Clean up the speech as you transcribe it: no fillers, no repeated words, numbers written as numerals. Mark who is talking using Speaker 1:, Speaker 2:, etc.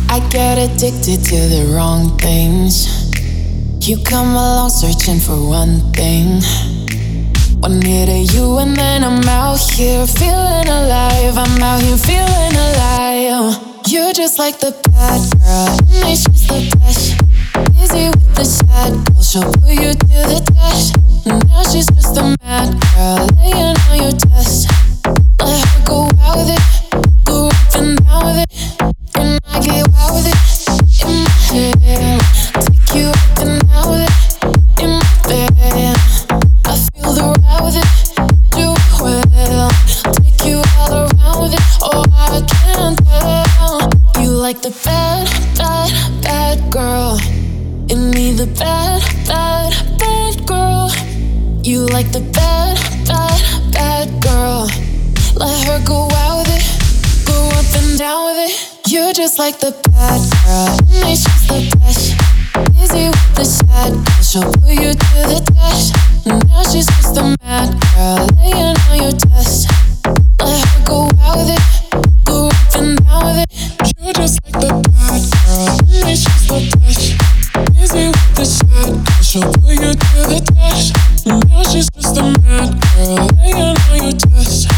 Speaker 1: I get addicted to the wrong things. You come along searching for one thing. One hit of you and then I'm out here feeling alive. I'm out here feeling alive. You're just like the bad girl, and she's the best. Busy with the sad girl, she'll put you to the test. Now she's just a mad girl, laying on your chest. Let her go out with it, go up and down with it, and I get wild with it in my head. Take you up and down with it in my bed. I feel the ride with it, do it well. Take you all around with it, oh I can't tell. You like the bad, bad, bad girl. In me the bad, bad, bad girl. You like the bad, bad, bad girl. Let her go out with it, go up and down with it. You're just like the bad girl, and she's the best. Busy with the sad girl, she'll put you to the test. Now she's just a mad girl, laying on your chest. Let her go out with it, go up and down with it. You're just like the bad girl, and she's the best. Busy with the sad girl, she'll put you to the test. Now she's just a mad girl, laying on your chest.